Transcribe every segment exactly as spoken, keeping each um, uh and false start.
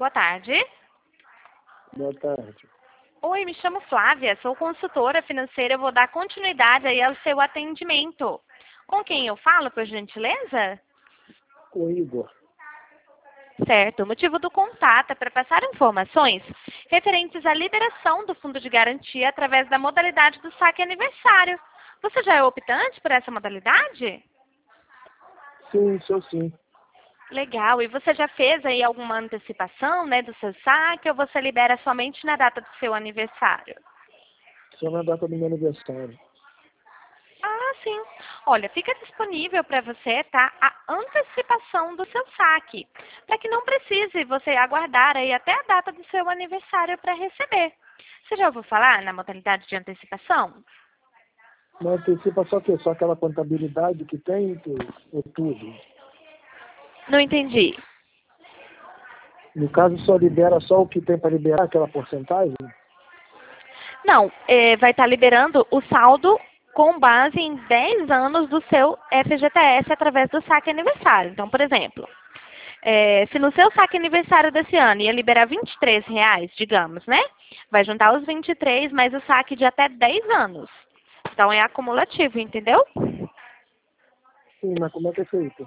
Boa tarde. Boa tarde. Oi, me chamo Flávia, sou consultora financeira, eu vou dar continuidade aí ao seu atendimento. Com quem eu falo, por gentileza? O Igor. Certo, o motivo do contato é para passar informações referentes à liberação do fundo de garantia através da modalidade do saque aniversário. Você já é optante por essa modalidade? Sim, sou sim. Legal, e você já fez aí alguma antecipação, né, do seu saque ou você libera somente na data do seu aniversário? Só na data do meu aniversário. Ah, sim. Olha, fica disponível para você, tá, a antecipação do seu saque, para que não precise você aguardar aí até a data do seu aniversário para receber. Você já ouviu falar na modalidade de antecipação? Não antecipa só que só aquela contabilidade que tem, que, ou tudo. Não entendi. No caso, só libera só o que tem para liberar, aquela porcentagem? Não, é, vai estar liberando o saldo com base em dez anos do seu F G T S através do saque aniversário. Então, por exemplo, é, se no seu saque aniversário desse ano ia liberar vinte e três reais, digamos, né? Vai juntar os vinte e três mais o saque de até dez anos. Então, é acumulativo, entendeu? Sim, mas como é que é feito?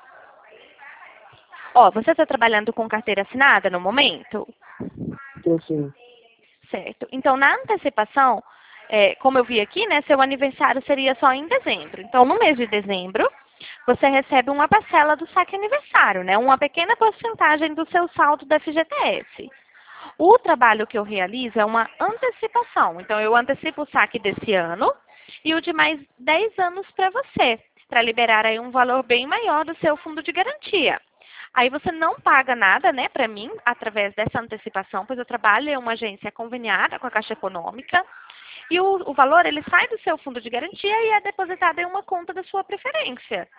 Ó, você está trabalhando com carteira assinada no momento? Estou sim. Certo. Então, na antecipação, é, como eu vi aqui, né, seu aniversário seria só em dezembro. Então, no mês de dezembro, você recebe uma parcela do saque aniversário, né, uma pequena porcentagem do seu saldo da F G T S. O trabalho que eu realizo é uma antecipação. Então, eu antecipo o saque desse ano e o de mais dez anos para você, para liberar aí um valor bem maior do seu fundo de garantia. Aí você não paga nada, né, para mim, através dessa antecipação, pois eu trabalho em uma agência conveniada com a Caixa Econômica. E o, o valor, ele sai do seu fundo de garantia e é depositado em uma conta da sua preferência.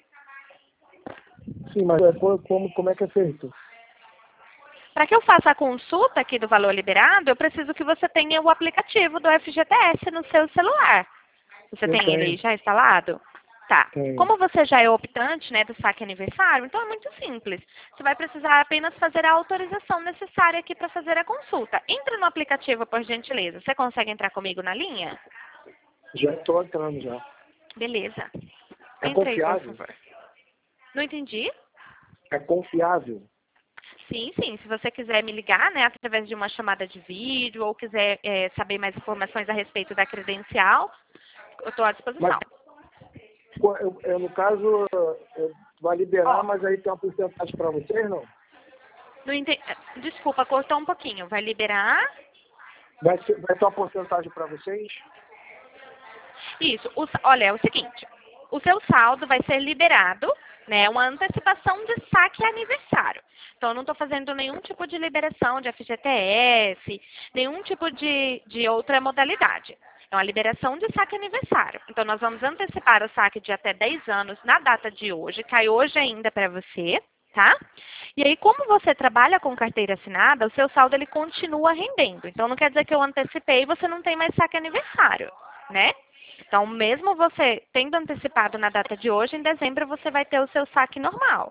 Sim, mas é, co- como, como é que é feito? Para que eu faça a consulta aqui do valor liberado, eu preciso que você tenha o aplicativo do F G T S no seu celular. Você Eu tem ele aí tenho. já instalado? Tá. Tenho. Como você já é optante, né, do saque aniversário, então é muito simples. Você vai precisar apenas fazer a autorização necessária aqui para fazer a consulta. Entra no aplicativo, por gentileza. Você consegue entrar comigo na linha? Já estou entrando já. Beleza. É Entra aí, por confiável? favor. Não entendi? É confiável? Sim, sim. Se você quiser me ligar, né, através de uma chamada de vídeo ou quiser é, saber mais informações a respeito da credencial, eu estou à disposição. Mas, co- eu, eu, no caso, eu, vai liberar, Ó, mas aí tem uma porcentagem para vocês, não? não ente... Desculpa, cortou um pouquinho. Vai liberar? Vai, ser, vai ter uma porcentagem para vocês? Isso. O sa- olha, é o seguinte. O seu saldo vai ser liberado, né? Uma antecipação de saque aniversário. Então, eu não estou fazendo nenhum tipo de liberação de F G T S, nenhum tipo de, de outra modalidade. É uma liberação de saque aniversário. Então, nós vamos antecipar o saque de até dez anos na data de hoje, cai hoje ainda para você, tá? E aí, como você trabalha com carteira assinada, o seu saldo ele continua rendendo. Então, não quer dizer que eu antecipei e você não tem mais saque aniversário, né? Então, mesmo você tendo antecipado na data de hoje, em dezembro você vai ter o seu saque normal.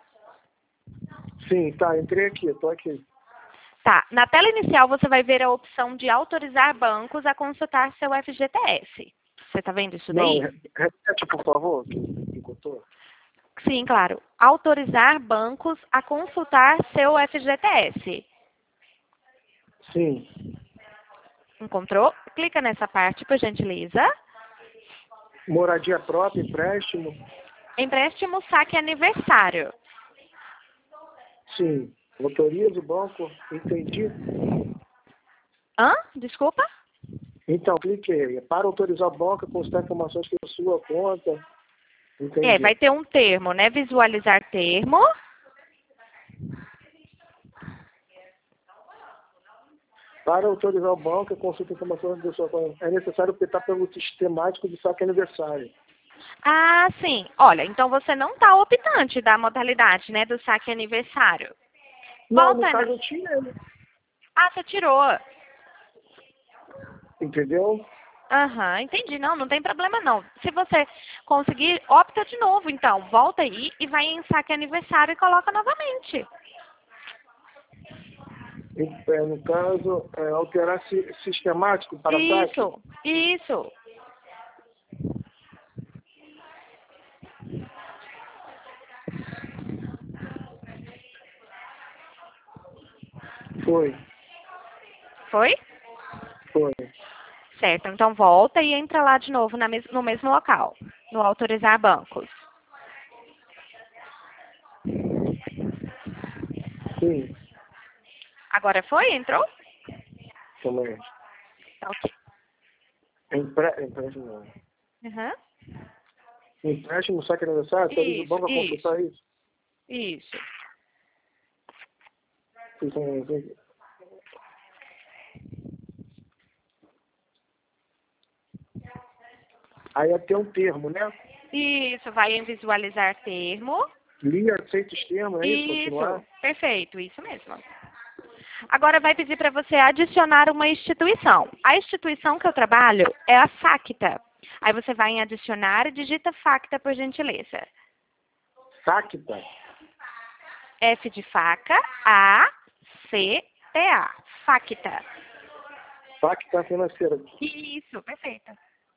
Sim, tá, entrei aqui, estou aqui. Tá. Na tela inicial você vai ver a opção de autorizar bancos a consultar seu F G T S. Você está vendo isso Não, daí? re- repete, por favor, que que cortou. Sim, claro. Autorizar bancos a consultar seu F G T S. Sim. Encontrou? Clica nessa parte, por gentileza. Moradia própria, empréstimo? Empréstimo saque aniversário. Sim. Autoriza o banco? Entendi. Hã? Desculpa? Então, clique aí. Para autorizar o banco, consultar informações que sua conta. É, Entendi. vai ter um termo, né? Visualizar termo. Para autorizar o banco, consulta informações da sua conta. É necessário optar pelo sistemático de saque aniversário. Ah, sim. Olha, então você não está optante da modalidade, né, do saque aniversário. Não, no Volta caso na... eu tinha ele. Ah, você tirou. Entendeu? Aham, entendi. Não, não tem problema não. Se você conseguir, opta de novo, então. Volta aí e vai em saque aniversário e coloca novamente. Em- é, no caso, é, alterar si, sistemático para saque? Isso, isso. Foi, Foi? foi. Certo, então volta e entra lá de novo na mes no mesmo local, no autorizar bancos. Sim, Agora foi? Entrou? também. Tá ok. Empre, empréstimo, não. Uhum. Empréstimo, saque aniversário, autoriza o Isso, banco a isso, consultar isso. isso. Isso, isso. Aí é ter um termo, né? Isso, vai em visualizar termo. Li, aceita os termos, é isso? Continuar? Isso, perfeito, isso mesmo. Agora vai pedir para você adicionar uma instituição. A instituição que eu trabalho é a Facta. Aí você vai em adicionar e digita Facta, por gentileza. Sacta. F de faca, A, C, T, A. Facta. Sacta financeira. Isso, perfeito.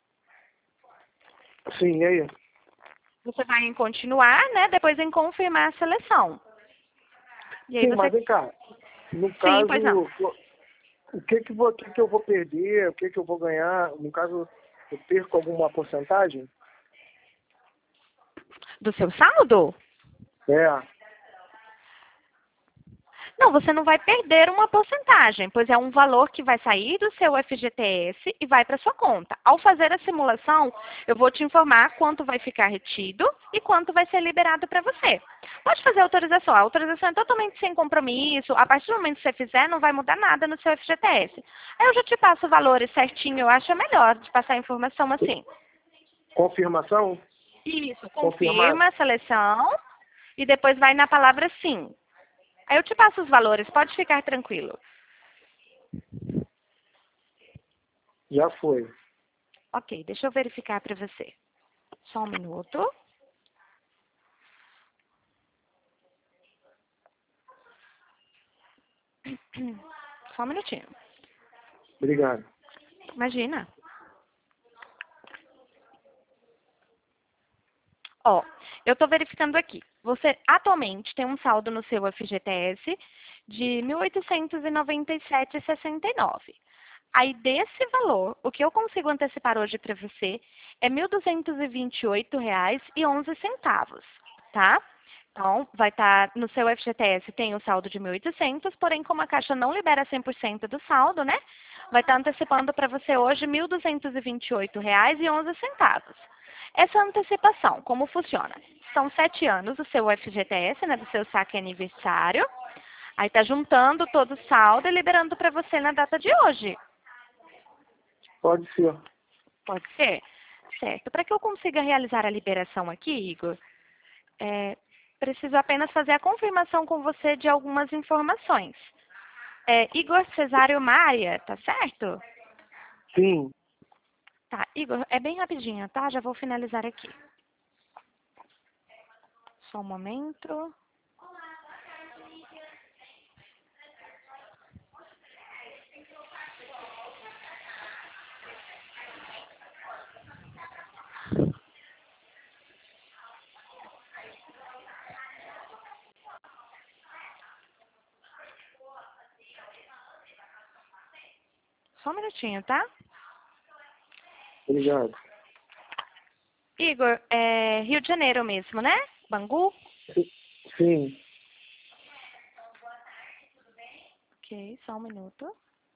Sim, e aí? Você vai em continuar, né? Depois em confirmar a seleção. E aí Sim, você... mas vem cá. No Sim, caso, pois não. o que que, vou, o que que eu vou perder, o que que eu vou ganhar? No caso, eu perco alguma porcentagem? Do seu saldo? É. Não, você não vai perder uma porcentagem, pois é um valor que vai sair do seu F G T S e vai para sua conta. Ao fazer a simulação, eu vou te informar quanto vai ficar retido e quanto vai ser liberado para você. Pode fazer a autorização. A autorização é totalmente sem compromisso. A partir do momento que você fizer, não vai mudar nada no seu F G T S. Aí eu já te passo o valor certinho, eu acho melhor de passar a informação assim. Confirmação? Isso, Confirmado. confirma a seleção e depois vai na palavra sim. Aí eu te passo os valores, pode ficar tranquilo. Já foi. Ok, deixa eu verificar para você. Só um minuto. Só um minutinho. Obrigado. Imagina. Ó, eu estou verificando aqui. Você atualmente tem um saldo no seu F G T S de mil oitocentos e noventa e sete reais e sessenta e nove centavos. Aí desse valor, o que eu consigo antecipar hoje para você é mil duzentos e vinte e oito reais e onze centavos, tá? Então, vai estar no seu F G T S tem o saldo de mil e oitocentos, porém como a Caixa não libera cem por cento do saldo, né? Vai estar antecipando para você hoje mil duzentos e vinte e oito reais e onze centavos. Essa antecipação, como funciona? São sete anos do seu F G T S, né, do seu saque aniversário. Aí está juntando todo o saldo e liberando para você na data de hoje. Pode ser. Pode ser? Certo. Para que eu consiga realizar a liberação aqui, Igor, é, preciso apenas fazer a confirmação com você de algumas informações. É, Igor Cesário Maia, tá certo? Sim. Tá, Igor, é bem rapidinho, tá? Já vou finalizar aqui. Só um momento. Só um minutinho, tá? Obrigado. Igor, é Rio de Janeiro mesmo, né? Bangu? Sim. Ok, só um minuto.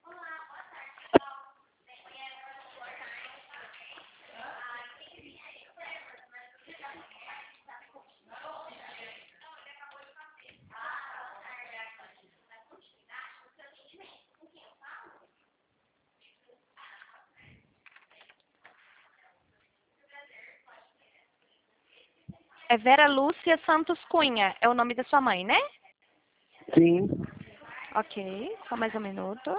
É Vera Lúcia Santos Cunha, é o nome da sua mãe, né? Sim. Ok, só mais um minuto.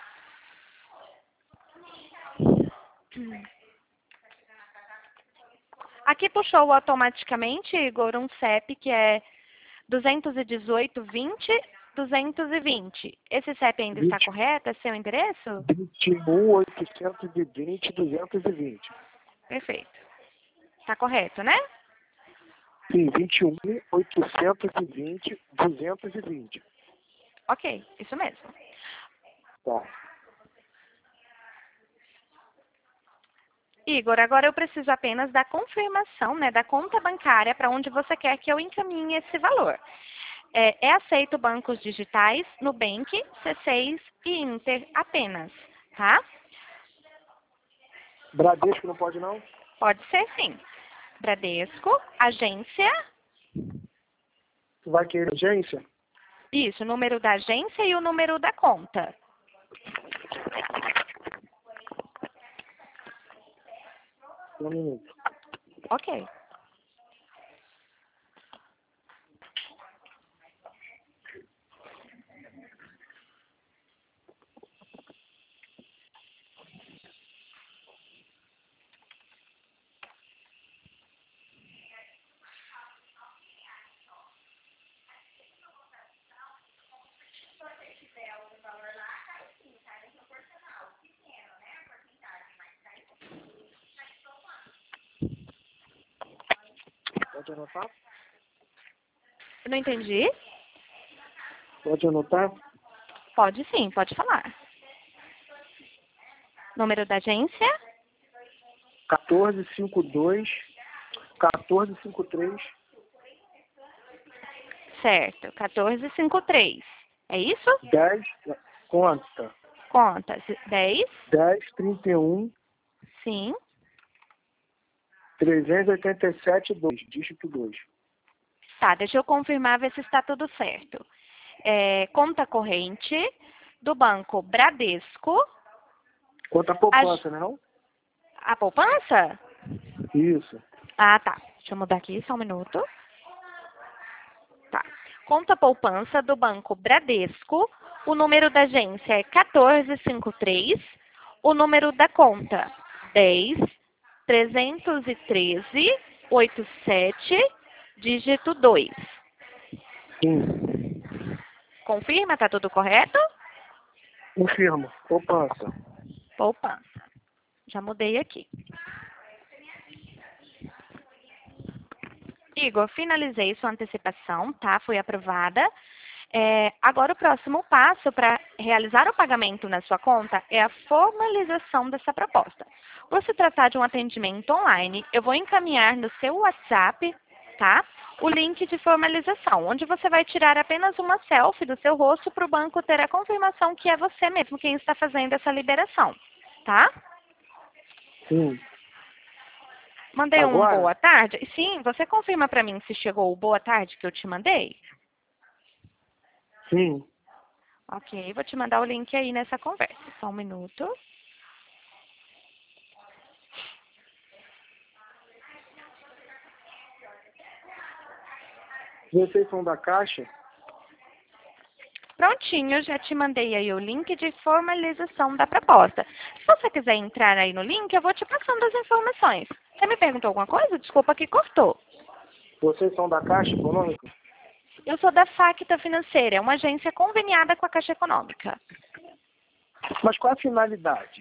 Aqui puxou automaticamente, Igor, um C E P que é duzentos e dezoito, vinte, duzentos e vinte. Esse C E P ainda está vinte correto? É seu endereço? vinte e um, oitocentos e vinte, duzentos e vinte. Perfeito. Está correto, né? Sim, vinte e um, oitocentos e vinte, duzentos e vinte. Ok, isso mesmo. Tá. Igor, agora eu preciso apenas da confirmação, né, da conta bancária para onde você quer que eu encaminhe esse valor. É, é aceito bancos digitais, Nubank, C seis e Inter apenas, tá? Bradesco não pode não? Pode ser sim. Bradesco, agência, Tu vai querer agência? isso, o número da agência e o número da conta. Um minuto. Ok. Pode anotar? Eu não entendi? Pode anotar? Pode sim, pode falar. Número da agência? quatorze cinquenta e dois, quatorze cinquenta e três, Certo, quatorze cinquenta e três. É isso? dez, conta. Conta. dez, dez, trinta e um, sim. trezentos e oitenta e sete, dois, dígito dois. Tá, deixa eu confirmar, ver se está tudo certo. É, conta corrente do banco Bradesco. Conta a poupança, né não? A poupança? Isso. Ah, tá. Deixa eu mudar aqui, só um minuto. Tá. Conta poupança do banco Bradesco. O número da agência é quatorze cinquenta e três. O número da conta, dez, trezentos e treze, oitenta e sete, dígito dois. Sim. Confirma, tá tudo correto? Confirmo. Poupança. Poupança. Já mudei aqui. Igor, finalizei sua antecipação, tá? Foi aprovada. É, agora, o próximo passo para realizar o pagamento na sua conta é a formalização dessa proposta. Por se tratar de um atendimento online, eu vou encaminhar no seu WhatsApp, tá? O link de formalização, onde você vai tirar apenas uma selfie do seu rosto para o banco ter a confirmação que é você mesmo quem está fazendo essa liberação, tá? Sim. Mandei um Agora? boa tarde? Sim, você confirma para mim se chegou o boa tarde que eu te mandei? Sim. Ok, vou te mandar o link aí nessa conversa. Só um minuto. Vocês são da Caixa? Prontinho, já te mandei aí o link de formalização da proposta. Se você quiser entrar aí no link, eu vou te passando as informações. Você me perguntou alguma coisa? Desculpa que cortou. Vocês são da Caixa Econômica? Eu sou da Facta Financeira, é uma agência conveniada com a Caixa Econômica. Mas qual a finalidade?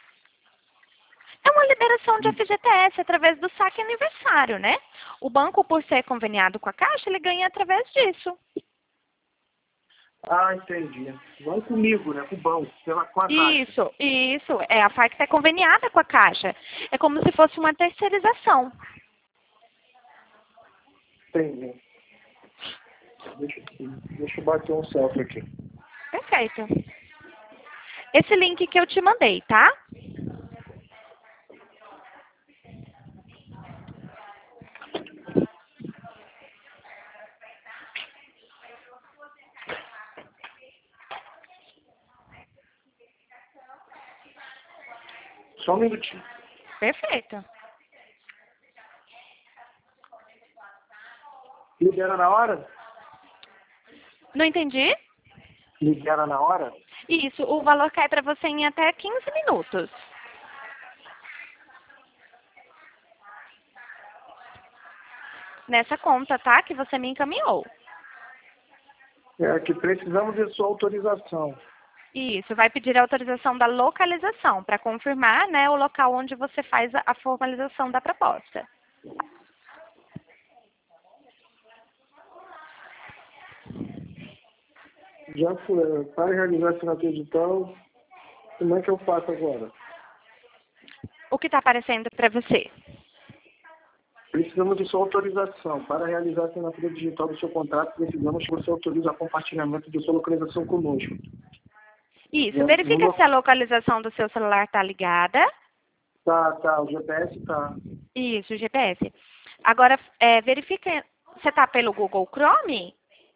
É uma liberação de F G T S através do saque aniversário, né? O banco, por ser conveniado com a Caixa, ele ganha através disso. Ah, entendi. Não comigo, né? Com o banco, pela, com a Caixa. Isso, isso. É, a Facta é conveniada com a Caixa. É como se fosse uma terceirização. Entendi. Deixa, deixa eu bater um selfie aqui. Perfeito. Esse link que eu te mandei, tá? Só um minutinho. Perfeito. Libera na hora? Não entendi? Libera na hora? Isso, o valor cai para você em até quinze minutos. Nessa conta, tá? Que você me encaminhou. É que precisamos de sua autorização. Isso, vai pedir a autorização da localização para confirmar, né, o local onde você faz a, a formalização da proposta. Já foi. Para realizar a assinatura digital, como é que eu faço agora? O que está aparecendo para você? Precisamos de sua autorização. Para realizar a assinatura digital do seu contrato, precisamos que você autorize o compartilhamento de sua localização conosco. Isso, Já- verifica no- se a localização do seu celular está ligada. Tá, tá, o G P S tá. Isso, G P S. Agora, é, verifica, você está pelo Google Chrome?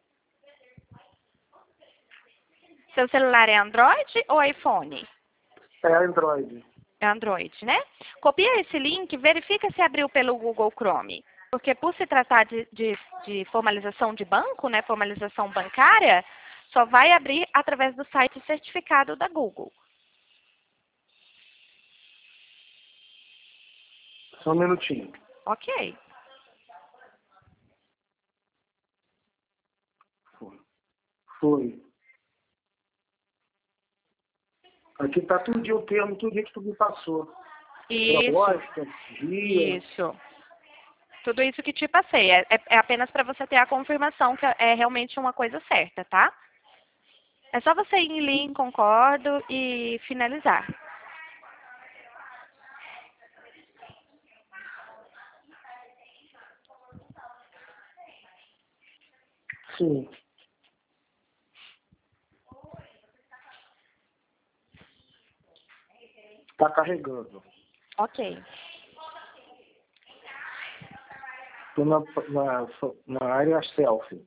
Seu celular é Android ou iPhone? É Android. É Android, né? Copia esse link, verifica se abriu pelo Google Chrome. Porque por se tratar de, de, de formalização de banco, né, formalização bancária, só vai abrir através do site certificado da Google. Só um minutinho. Ok. Foi. Foi. Aqui tá tudo o termo, tudo que tu me passou. Isso, Proposta, guia. isso. Tudo isso que te passei. É, é- é apenas para você ter a confirmação que é realmente uma coisa certa, tá? É só você ir em link, concordo e finalizar. Sim. Tá carregando. Ok. Tô na, na, na área selfie.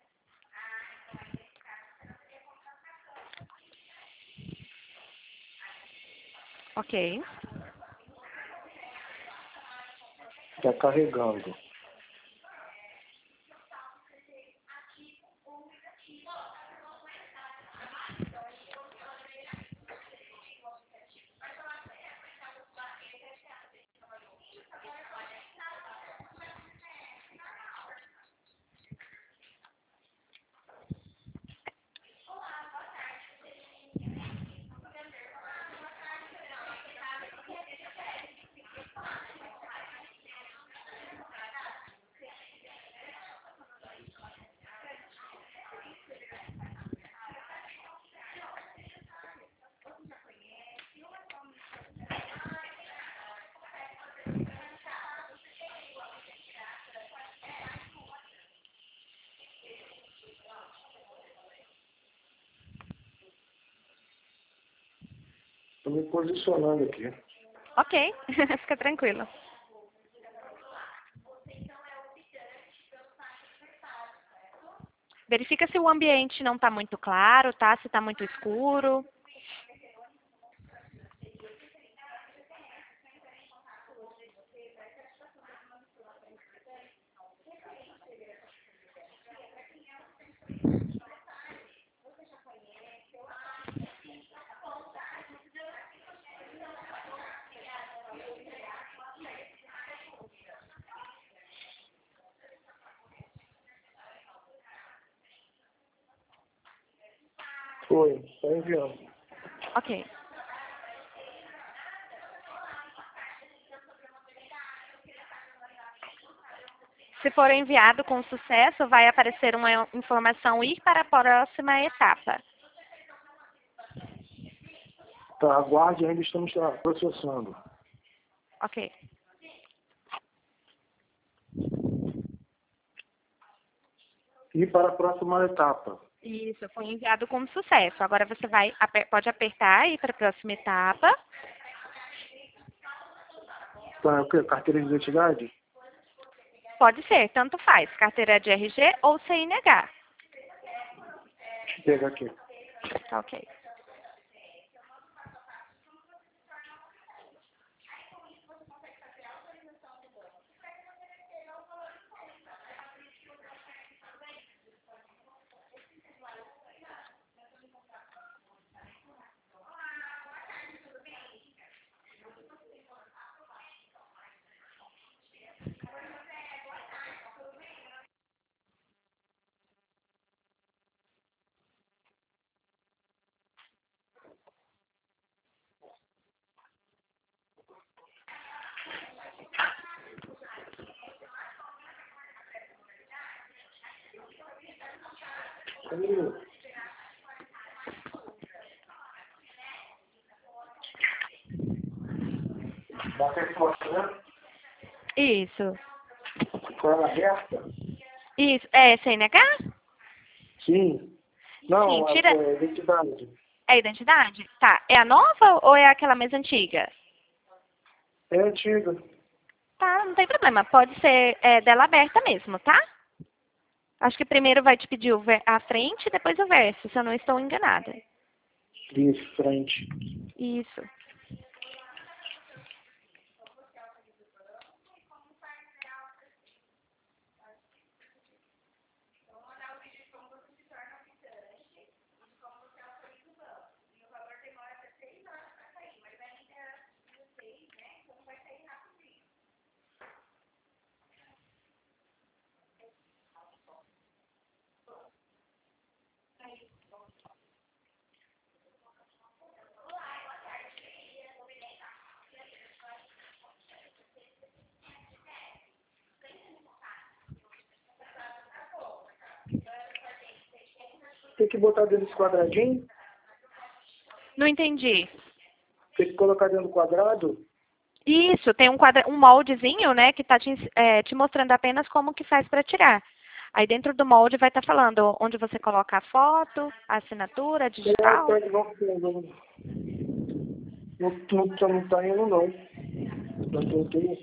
Ok. Tá carregando. Tô me posicionando aqui. Ok. Fica tranquilo. Verifica se o ambiente não está muito claro, tá? Se está muito escuro. Foi. Tá enviando. Ok. Se for enviado com sucesso, vai aparecer uma informação ir para a próxima etapa. Tá, aguarde, ainda estamos tá, processando. Ok. E para a próxima etapa. Isso, foi enviado com sucesso. Agora você vai, aper- pode apertar e ir para a próxima etapa. Tá, o quê? Carteira de identidade? Pode ser, tanto faz, carteira de R G ou C N H. Deixa eu pegar aqui. Tá ok. Bate forte, né? Isso. Com ela aberta? Isso. É C N H? Sim. Não, Sim, a, tira... a identidade. É a identidade? Tá. É a nova ou é aquela mesa antiga? É antiga. Tá, não tem problema. Pode ser é, dela aberta mesmo, tá? Acho que primeiro vai te pedir o ver- a frente e depois o verso, se eu não estou enganada. Isso, frente. Isso. Tem que botar dentro desse quadradinho? Não entendi. Tem que colocar dentro do quadrado? Isso, tem um, quadra... um moldezinho, né, que está te, ens- é, te mostrando apenas como que faz para tirar. Aí dentro do molde vai estar falando onde você coloca a foto, a assinatura, a É, digital. tá de volta. Não, não, não, não tá indo, não. Eu tentei.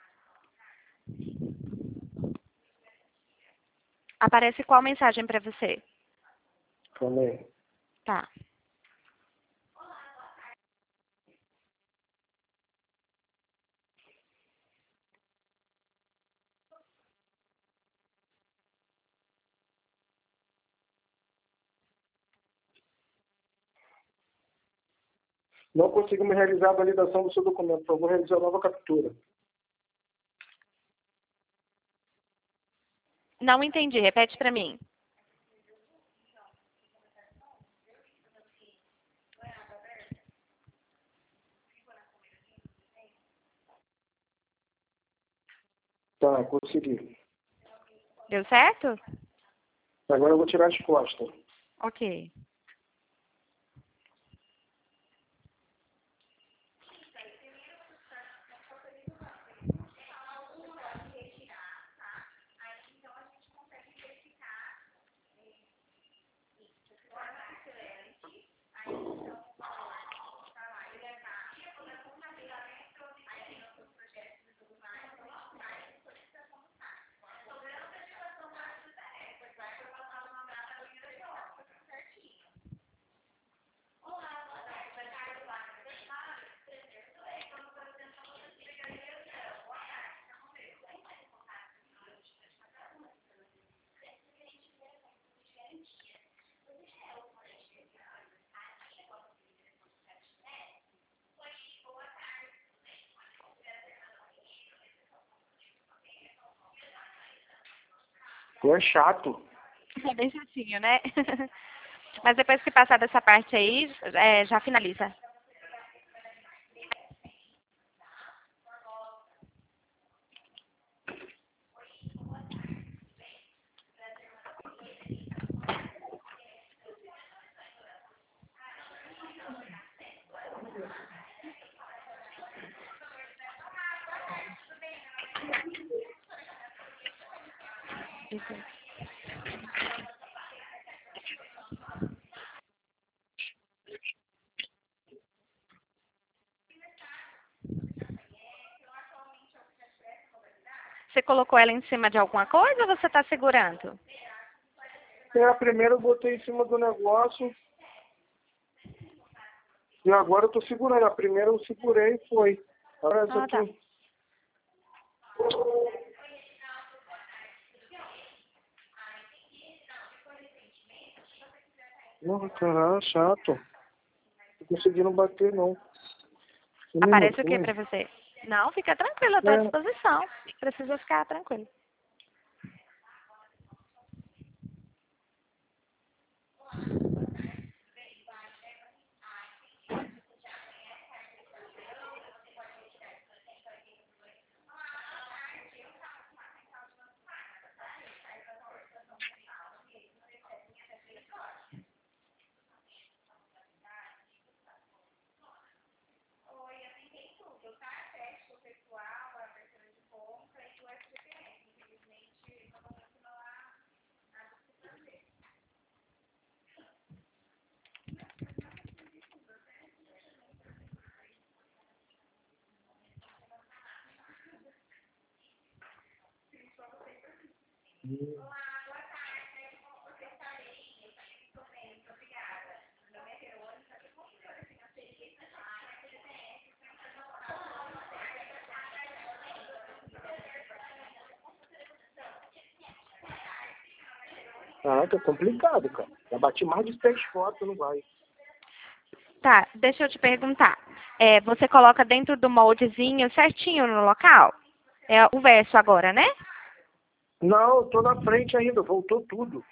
Aparece qual mensagem para você? Calma aí. Tá. Não consigo me realizar a validação do seu documento. Então, vou realizar a nova captura. Não entendi, repete para mim. Tá, consegui. Deu certo? Agora eu vou tirar as costas. Ok. Tu é chato. É bem chatinho, né? Mas depois que passar dessa parte aí, é, já finaliza. Isso. Você colocou ela em cima de alguma coisa ou você está segurando? É, a primeira eu botei em cima do negócio. E agora eu tô segurando. A primeira eu segurei e foi. Olha essa Ah, tá. aqui. Não, caralho, chato. Não tô conseguindo bater, não. Um Aparece minuto, o que né? para você? Não, fica tranquilo, eu estou à É, disposição. Precisa ficar tranquilo. Hum. Ah, tá complicado, cara. Já bati mais de três fotos, não vai. Tá, deixa eu te perguntar. É, você coloca dentro do moldezinho certinho no local? É o verso agora, né? Não, eu tô na frente ainda, voltou tudo.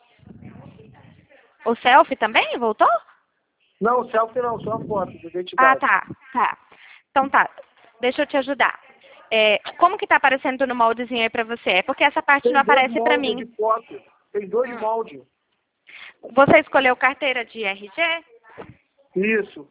O selfie também voltou? Não, selfie não, só a foto de Ah, identidade. tá, tá. Então tá, deixa eu te ajudar. É, como que tá aparecendo no moldezinho aí pra você? É porque essa parte não Tem dois aparece pra moldes mim. de foto. Tem dois Hum. moldes. Você escolheu carteira de R G? Isso.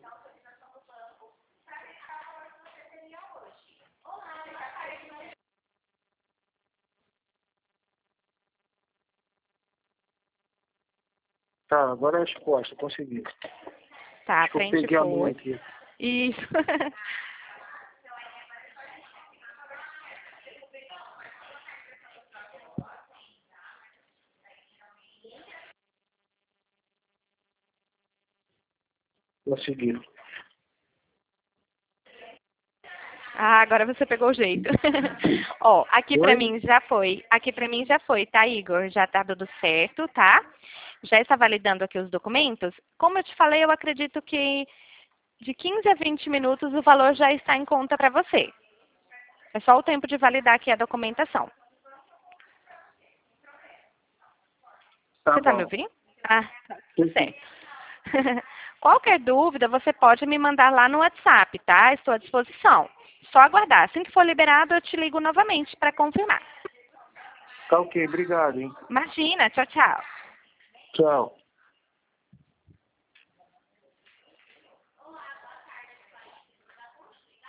Tá, agora as costas, consegui. Tá, Acho que eu frente peguei e a mão full. aqui. Isso. Consegui. Ah, agora você pegou o jeito. Ó, aqui pra Oi? mim já foi. Aqui pra mim já foi, tá, Igor? Já tá tudo certo, tá? Já está validando aqui os documentos. Como eu te falei, eu acredito que de quinze a vinte minutos o valor já está em conta para você. É só o tempo de validar aqui a documentação. Tá Você está me bom. ouvindo? Ah, tá tudo Sim, sim. certo. Qualquer dúvida, você pode me mandar lá no WhatsApp, tá? Estou à disposição. Só aguardar. Assim que for liberado, eu te ligo novamente para confirmar. Tá ok, obrigado, hein? Imagina, tchau, tchau. Tchau.